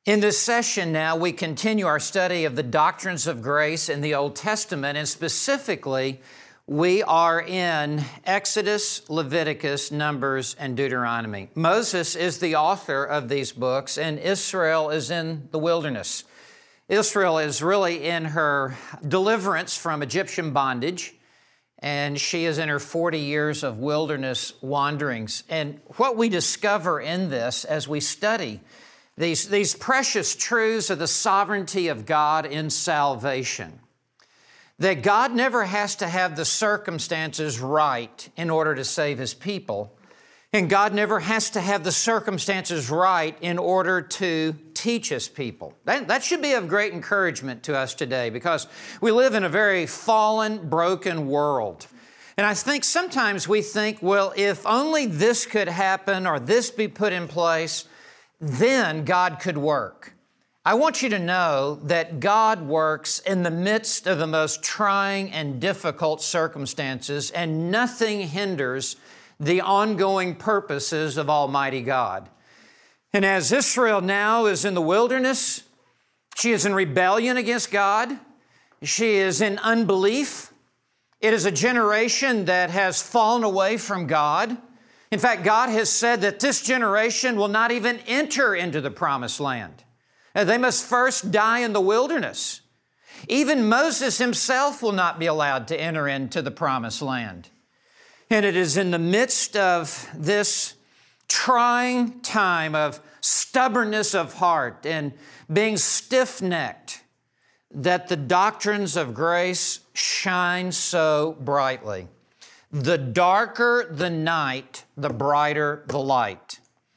In this session now, we continue our study of the doctrines of grace in the Old Testament, and specifically, we are in Exodus, Leviticus, Numbers, and Deuteronomy. Moses is the author of these books, and Israel is in the wilderness. Israel is really in her deliverance from Egyptian bondage, and she is in her 40 years of wilderness wanderings. And what we discover in this as we study these precious truths of the sovereignty of God in salvation, that God never has to have the circumstances right in order to save His people, and God never has to have the circumstances right in order to teach His people. That should be of great encouragement to us today, because we live in a very fallen, broken world. And I think sometimes we think, well, if only this could happen or this be put in place, then God could work. I want you to know that God works in the midst of the most trying and difficult circumstances, and nothing hinders the ongoing purposes of Almighty God. And as Israel now is in the wilderness, she is in rebellion against God. She is in unbelief. It is a generation that has fallen away from God. In fact, God has said that this generation will not even enter into the promised land. They must first die in the wilderness. Even Moses himself will not be allowed to enter into the promised land. And it is in the midst of this trying time of stubbornness of heart and being stiff-necked that the doctrines of grace shine so brightly. The darker the night, the brighter the light.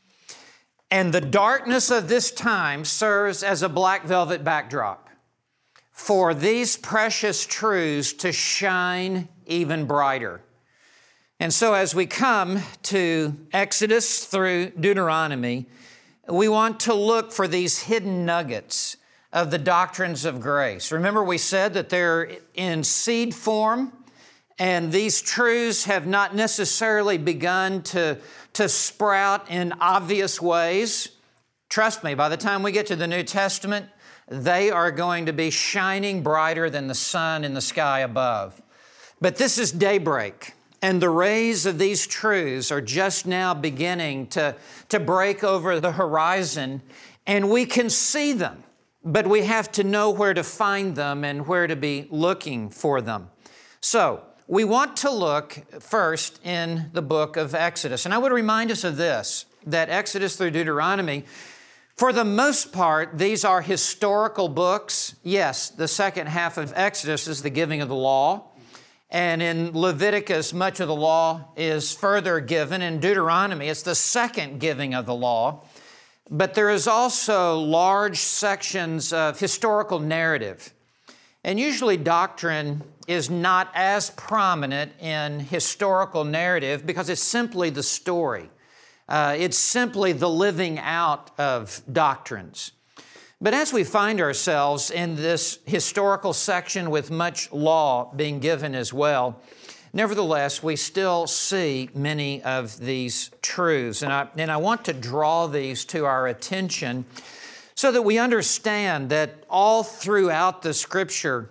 And the darkness of this time serves as a black velvet backdrop for these precious truths to shine even brighter. And so as we come to Exodus through Deuteronomy, we want to look for these hidden nuggets of the doctrines of grace. Remember, we said that they're in seed form, and these truths have not necessarily begun to sprout in obvious ways. Trust me, by the time we get to the New Testament, they are going to be shining brighter than the sun in the sky above. But this is daybreak, and the rays of these truths are just now beginning to break over the horizon, and we can see them, but we have to know where to find them and where to be looking for them. So, we want to look first in the book of Exodus. And I would remind us of this, that Exodus through Deuteronomy, for the most part, these are historical books. Yes, the second half of Exodus is the giving of the law. And in Leviticus, much of the law is further given. In Deuteronomy, it's the second giving of the law. But there is also large sections of historical narrative. And usually doctrine is not as prominent in historical narrative because it's simply the story. It's simply the living out of doctrines. But as we find ourselves in this historical section with much law being given as well, nevertheless, we still see many of these truths. And I want to draw these to our attention so that we understand that all throughout the Scripture,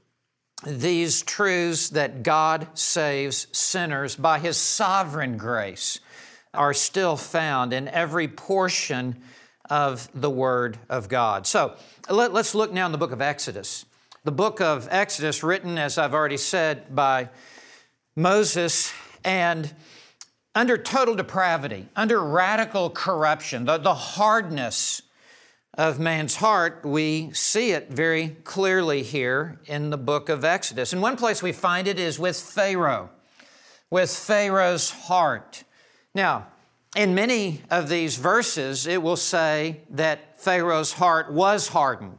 these truths that God saves sinners by His sovereign grace are still found in every portion of the Word of God. So let's look now in the book of Exodus. The book of Exodus, written, as I've already said, by Moses, and under total depravity, under radical corruption, the hardness of man's heart, we see it very clearly here in the book of Exodus. And one place we find it is with Pharaoh, with Pharaoh's heart. Now, in many of these verses, it will say that Pharaoh's heart was hardened.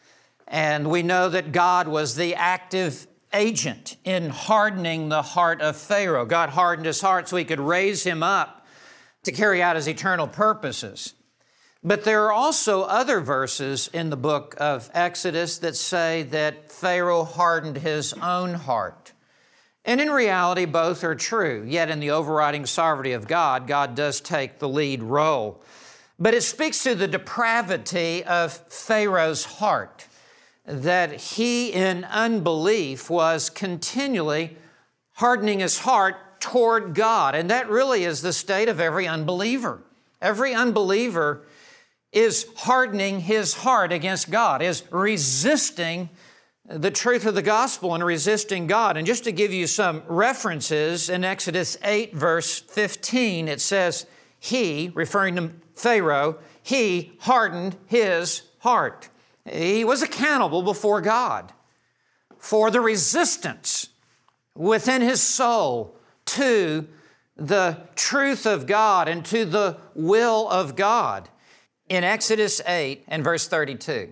And we know that God was the active agent in hardening the heart of Pharaoh. God hardened his heart so He could raise him up to carry out His eternal purposes. But there are also other verses in the book of Exodus that say that Pharaoh hardened his own heart. And in reality, both are true. Yet in the overriding sovereignty of God, God does take the lead role. But it speaks to the depravity of Pharaoh's heart, that he in unbelief was continually hardening his heart toward God. And that really is the state of every unbeliever. Every unbeliever is hardening his heart against God, is resisting the truth of the gospel and resisting God. And just to give you some references, in Exodus 8, verse 15, it says, he, referring to Pharaoh, he hardened his heart. He was accountable before God for the resistance within his soul to the truth of God and to the will of God. In Exodus 8 and verse 32,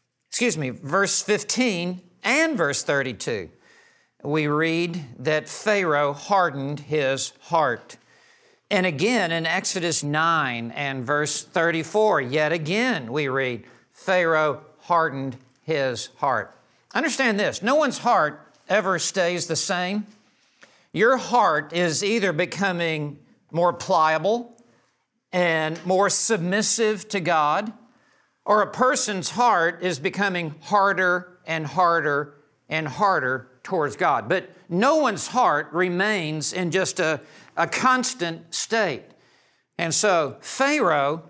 verse 15 and verse 32, we read that Pharaoh hardened his heart. And again in Exodus 9 and verse 34, yet again we read, Pharaoh hardened his heart. Understand this, no one's heart ever stays the same. Your heart is either becoming more pliable and more submissive to God, or a person's heart is becoming harder and harder and harder towards God. But no one's heart remains in just a constant state. And so Pharaoh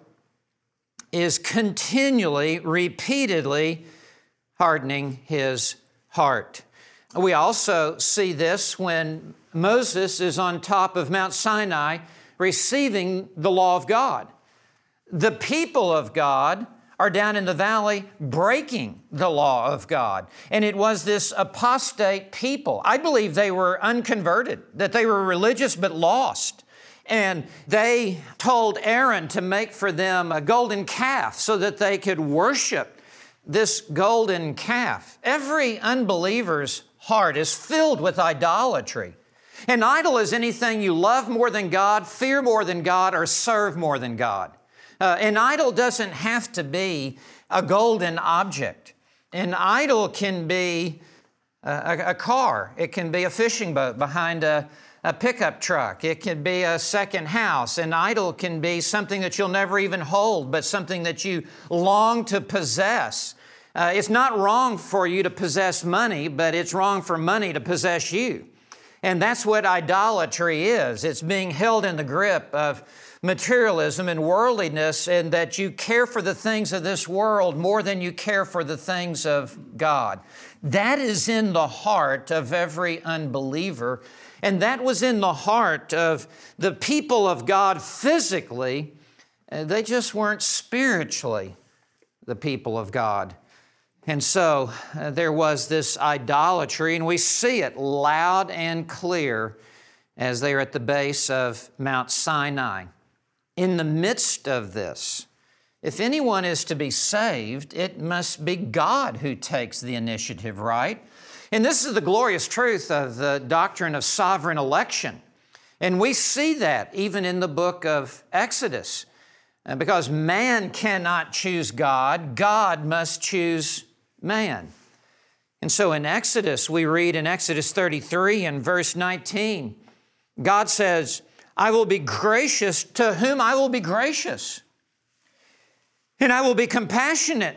is continually, repeatedly hardening his heart. We also see this when Moses is on top of Mount Sinai receiving the law of God. The people of God are down in the valley breaking the law of God. And it was this apostate people. I believe they were unconverted, that they were religious but lost. And they told Aaron to make for them a golden calf so that they could worship this golden calf. Every unbeliever's heart is filled with idolatry. An idol is anything you love more than God, fear more than God, or serve more than God. An idol doesn't have to be a golden object. An idol can be a car. It can be a fishing boat behind a pickup truck. It can be a second house. An idol can be something that you'll never even hold, but something that you long to possess. It's not wrong for you to possess money, but it's wrong for money to possess you. And that's what idolatry is. It's being held in the grip of materialism and worldliness, and that you care for the things of this world more than you care for the things of God. That is in the heart of every unbeliever, and that was in the heart of the people of God physically. They just weren't spiritually the people of God. And so there was this idolatry, and we see it loud and clear as they are at the base of Mount Sinai. In the midst of this, if anyone is to be saved, it must be God who takes the initiative, right? And this is the glorious truth of the doctrine of sovereign election. And we see that even in the book of Exodus. Because man cannot choose God, God must choose man. And so in Exodus, we read in Exodus 33 and verse 19, God says, I will be gracious to whom I will be gracious, and I will be compassionate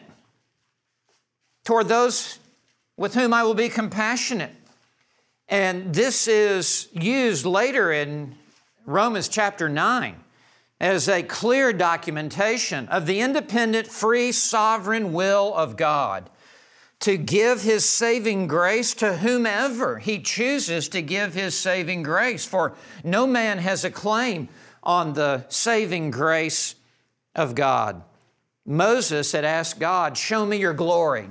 toward those with whom I will be compassionate. And this is used later in Romans chapter 9 as a clear documentation of the independent, free, sovereign will of God to give His saving grace to whomever He chooses to give His saving grace. For no man has a claim on the saving grace of God. Moses had asked God, show me your glory.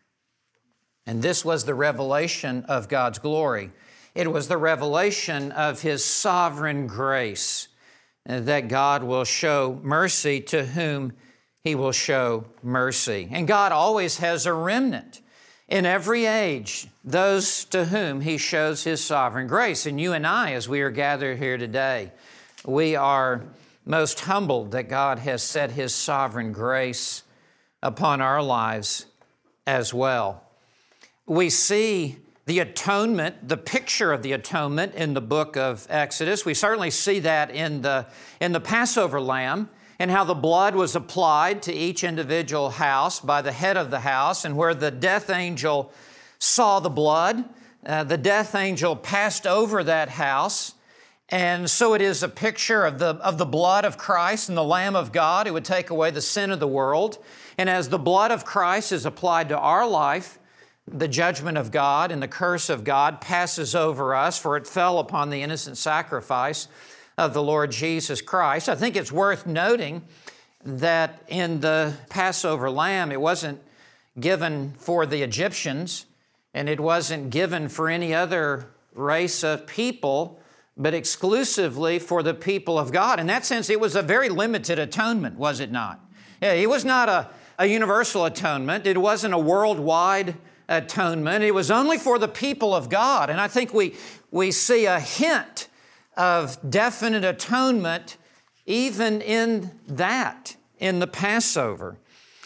And this was the revelation of God's glory. It was the revelation of His sovereign grace, that God will show mercy to whom He will show mercy. And God always has a remnant in every age, those to whom He shows His sovereign grace. And you and I, as we are gathered here today, we are most humbled that God has set His sovereign grace upon our lives as well. We see the atonement, the picture of the atonement in the book of Exodus. We certainly see that in the Passover lamb. and how the blood was applied to each individual house by the head of the house, and where the death angel saw the blood, the death angel passed over that house. And so it is a picture of the blood of Christ and the Lamb of God who would take away the sin of the world. And as the blood of Christ is applied to our life, the judgment of God and the curse of God passes over us, for it fell upon the innocent sacrifice of the Lord Jesus Christ. I think it's worth noting that in the Passover lamb, it wasn't given for the Egyptians, and it wasn't given for any other race of people, but exclusively for the people of God. In that sense, it was a very limited atonement, was it not? It was not a universal atonement. It wasn't a worldwide atonement. It was only for the people of God. And I think we see a hint of definite atonement even in that, in the Passover.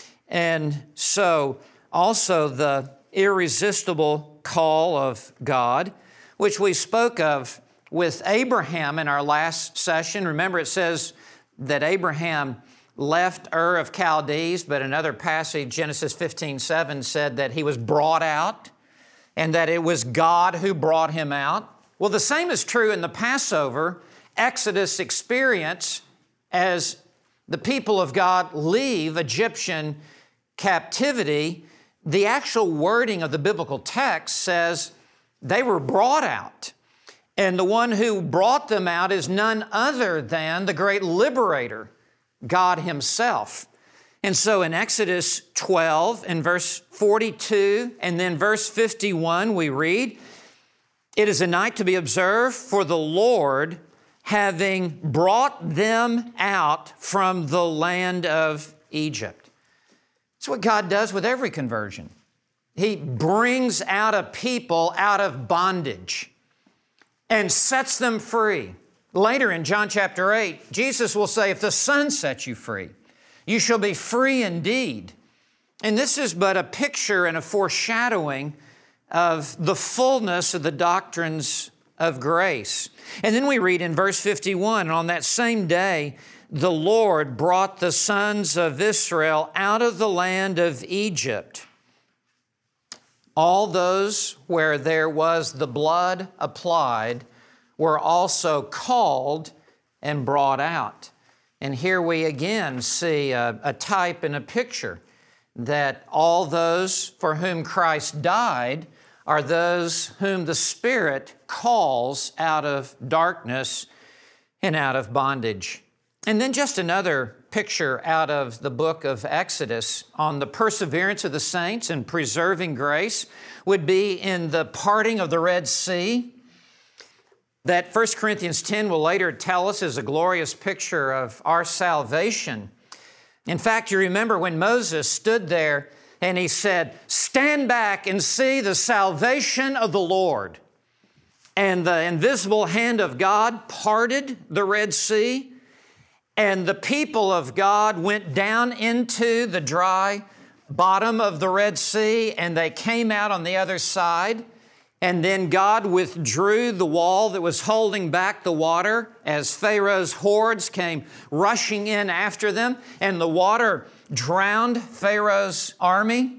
And so also the irresistible call of God, which we spoke of with Abraham in our last session. Remember, it says that Abraham left Ur of Chaldees, but another passage, Genesis 15:7, said that he was brought out and that it was God who brought him out. Well, the same is true in the Passover Exodus experience as the people of God leave Egyptian captivity. The actual wording of the biblical text says they were brought out. And the one who brought them out is none other than the great liberator, God Himself. And so in Exodus 12 and verse 42 and then verse 51, we read, "It is a night to be observed for the Lord, having brought them out from the land of Egypt." It's what God does with every conversion. He brings out a people out of bondage and sets them free. Later in John chapter 8, Jesus will say, "If the Son sets you free, you shall be free indeed." And this is but a picture and a foreshadowing of the fullness of the doctrines of grace. And then we read in verse 51, "And on that same day, the Lord brought the sons of Israel out of the land of Egypt. All those where there was the blood applied were also called and brought out." And here we again see a type and a picture that all those for whom Christ died are those whom the Spirit calls out of darkness and out of bondage. And then just another picture out of the book of Exodus on the perseverance of the saints and preserving grace would be in the parting of the Red Sea. That 1 Corinthians 10 will later tell us is a glorious picture of our salvation. In fact, you remember when Moses stood there and he said, "Stand back and see the salvation of the Lord." And the invisible hand of God parted the Red Sea, and the people of God went down into the dry bottom of the Red Sea, and they came out on the other side. And then God withdrew the wall that was holding back the water as Pharaoh's hordes came rushing in after them, and the water drowned Pharaoh's army.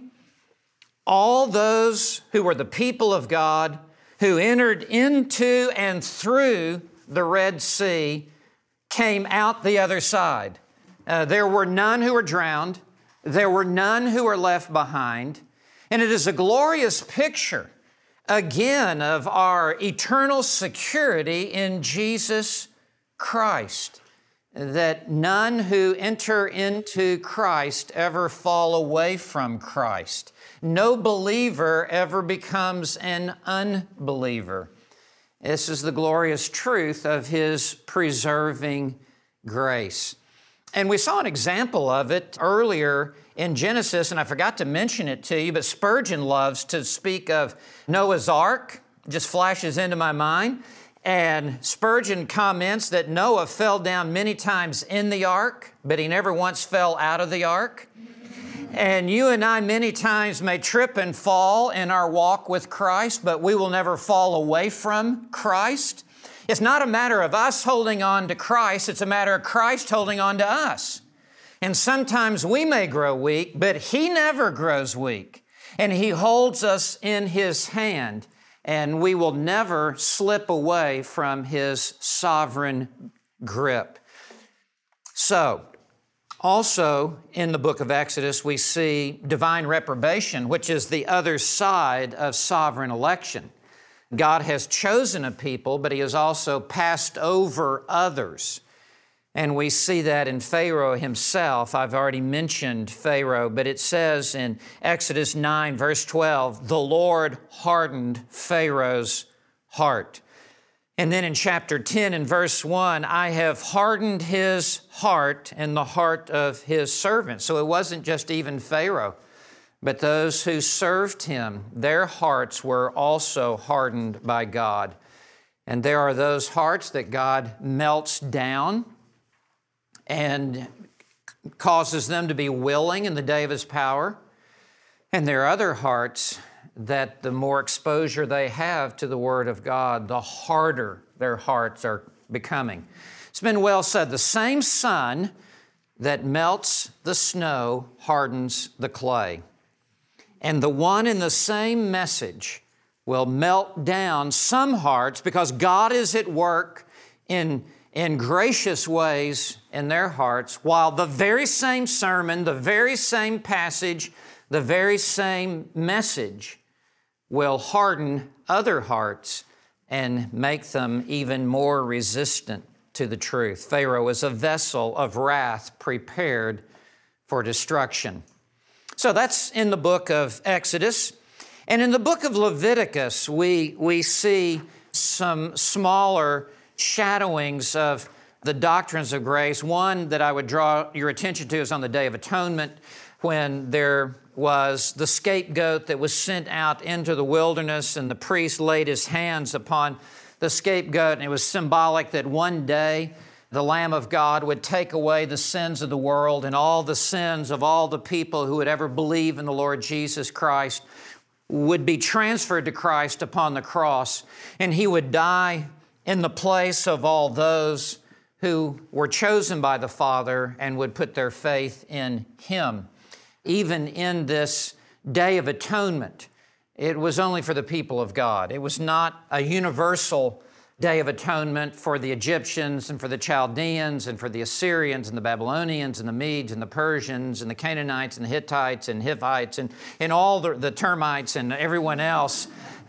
All those who were the people of God who entered into and through the Red Sea came out the other side. There were none who were drowned. There were none who were left behind. And it is a glorious picture, again, of our eternal security in Jesus Christ, that none who enter into Christ ever fall away from Christ. No believer ever becomes an unbeliever. This is the glorious truth of His preserving grace. And we saw an example of it earlier in Genesis, and I forgot to mention it to you, but Spurgeon loves to speak of Noah's Ark. It just flashes into my mind. And Spurgeon comments that Noah fell down many times in the ark, but he never once fell out of the ark. And you and I many times may trip and fall in our walk with Christ, but we will never fall away from Christ. It's not a matter of us holding on to Christ, it's a matter of Christ holding on to us. And sometimes we may grow weak, but He never grows weak. And He holds us in His hand, and we will never slip away from His sovereign grip. So, also in the book of Exodus, we see divine reprobation, which is the other side of sovereign election. God has chosen a people, but He has also passed over others. And we see that in Pharaoh himself. I've already mentioned Pharaoh, but it says in Exodus 9, verse 12, the Lord hardened Pharaoh's heart. And then in chapter 10 and verse 1, I have hardened his heart and the heart of his servants. So it wasn't just even Pharaoh, but those who served him, their hearts were also hardened by God. And there are those hearts that God melts down and causes them to be willing in the day of His power. And there are other hearts that the more exposure they have to the Word of God, the harder their hearts are becoming. It's been well said, the same sun that melts the snow hardens the clay. And the one and the same message will melt down some hearts because God is at work in gracious ways in their hearts, while the very same sermon, the very same passage, the very same message will harden other hearts and make them even more resistant to the truth. Pharaoh is a vessel of wrath prepared for destruction. So that's in the book of Exodus. And in the book of Leviticus, we see some smaller shadowings of the doctrines of grace. One that I would draw your attention to is on the Day of Atonement, when there was the scapegoat that was sent out into the wilderness, and the priest laid his hands upon the scapegoat, and it was symbolic that one day the Lamb of God would take away the sins of the world and all the sins of all the people who would ever believe in the Lord Jesus Christ would be transferred to Christ upon the cross, and He would die in the place of all those who were chosen by the Father and would put their faith in Him. Even in this Day of Atonement, it was only for the people of God. It was not a universal Day of Atonement for the Egyptians and for the Chaldeans and for the Assyrians and the Babylonians and the Medes and the Persians and the Canaanites and the Hittites and Hivites and all the termites and everyone else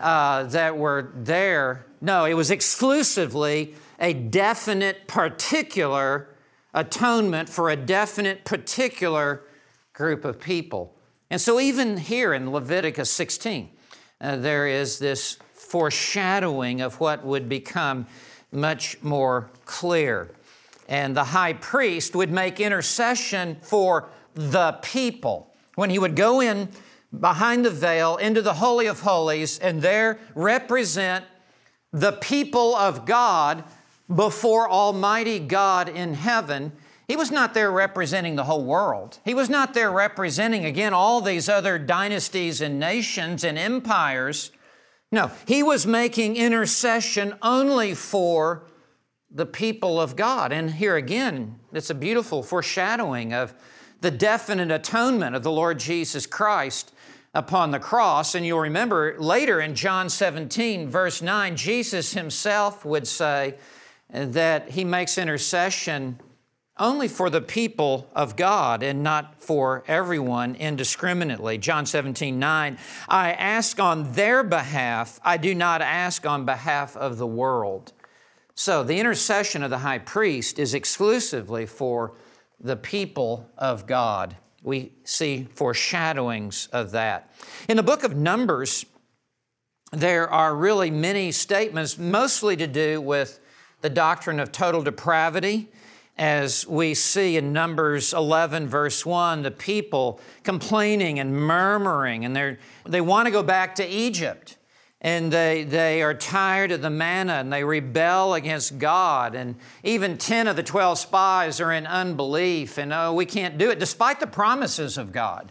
that were there. No, it was exclusively a definite, particular atonement for a definite, particular group of people. And so even here in Leviticus 16, there is this foreshadowing of what would become much more clear. And the high priest would make intercession for the people. When he would go in behind the veil into the Holy of Holies and there represent the people of God before Almighty God in heaven, He was not there representing the whole world. He was not there representing, again, all these other dynasties and nations and empires. No, He was making intercession only for the people of God. And here again, it's a beautiful foreshadowing of the definite atonement of the Lord Jesus Christ upon the cross. And you'll remember later in John 17, verse 9, Jesus Himself would say that He makes intercession only for the people of God and not for everyone indiscriminately. John 17, 9, I ask on their behalf, I do not ask on behalf of the world. So the intercession of the high priest is exclusively for the people of God. We see foreshadowings of that. In the book of Numbers, there are really many statements, mostly to do with the doctrine of total depravity. As we see in Numbers 11, verse 1, the people complaining and murmuring, and they want to go back to Egypt. And they are tired of the manna, and they rebel against God. And even 10 of the 12 spies are in unbelief, and we can't do it, despite the promises of God.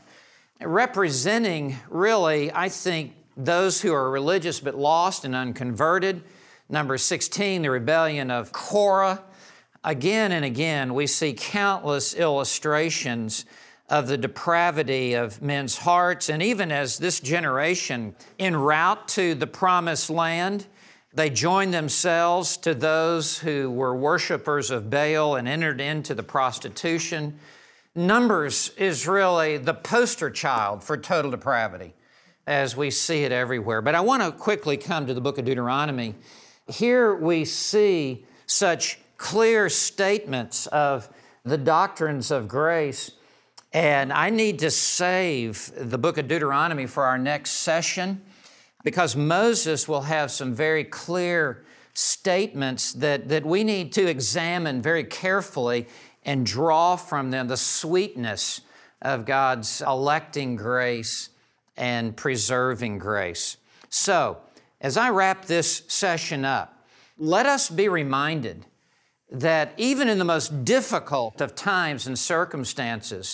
Representing, really, I think, those who are religious but lost and unconverted. Number 16, the rebellion of Korah. Again and again, we see countless illustrations of the depravity of men's hearts. And even as this generation, en route to the promised land, they joined themselves to those who were worshipers of Baal and entered into the prostitution. Numbers is really the poster child for total depravity, as we see it everywhere. But I want to quickly come to the book of Deuteronomy. Here we see such clear statements of the doctrines of grace. And I need to save the book of Deuteronomy for our next session, because Moses will have some very clear statements that we need to examine very carefully and draw from them the sweetness of God's electing grace and preserving grace. So, as I wrap this session up, let us be reminded that even in the most difficult of times and circumstances,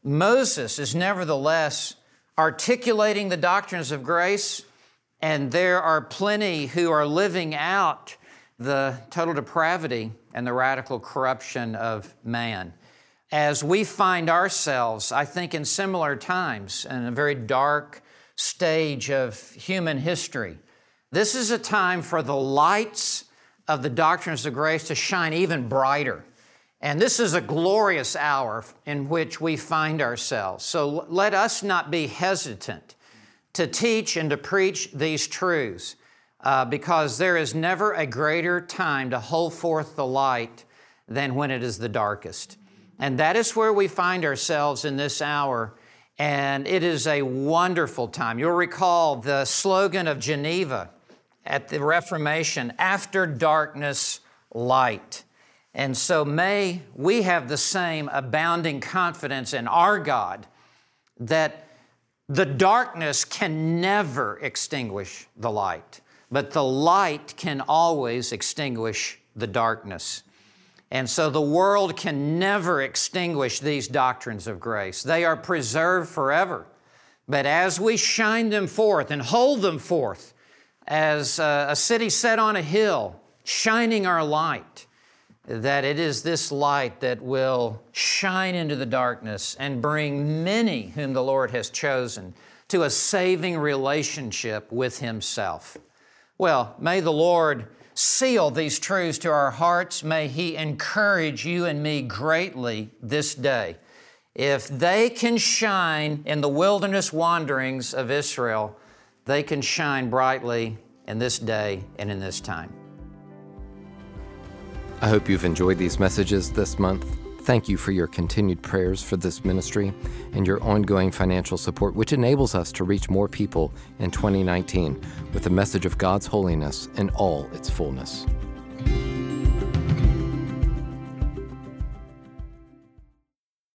Moses is nevertheless articulating the doctrines of grace, and there are plenty who are living out the total depravity and the radical corruption of man. As we find ourselves, I think, in similar times, in a very dark stage of human history, this is a time for the lights of the doctrines of grace to shine even brighter. And this is a glorious hour in which we find ourselves. So let us not be hesitant to teach and to preach these truths, because there is never a greater time to hold forth the light than when it is the darkest. And that is where we find ourselves in this hour, and it is a wonderful time. You'll recall the slogan of Geneva at the Reformation, "After darkness, light." And so may we have the same abounding confidence in our God that the darkness can never extinguish the light, but the light can always extinguish the darkness. And so the world can never extinguish these doctrines of grace. They are preserved forever. But as we shine them forth and hold them forth as a city set on a hill, shining our light, that it is this light that will shine into the darkness and bring many whom the Lord has chosen to a saving relationship with Himself. Well, may the Lord seal these truths to our hearts. May He encourage you and me greatly this day. If they can shine in the wilderness wanderings of Israel, they can shine brightly in this day and in this time. I hope you've enjoyed these messages this month. Thank you for your continued prayers for this ministry and your ongoing financial support, which enables us to reach more people in 2019 with the message of God's holiness in all its fullness.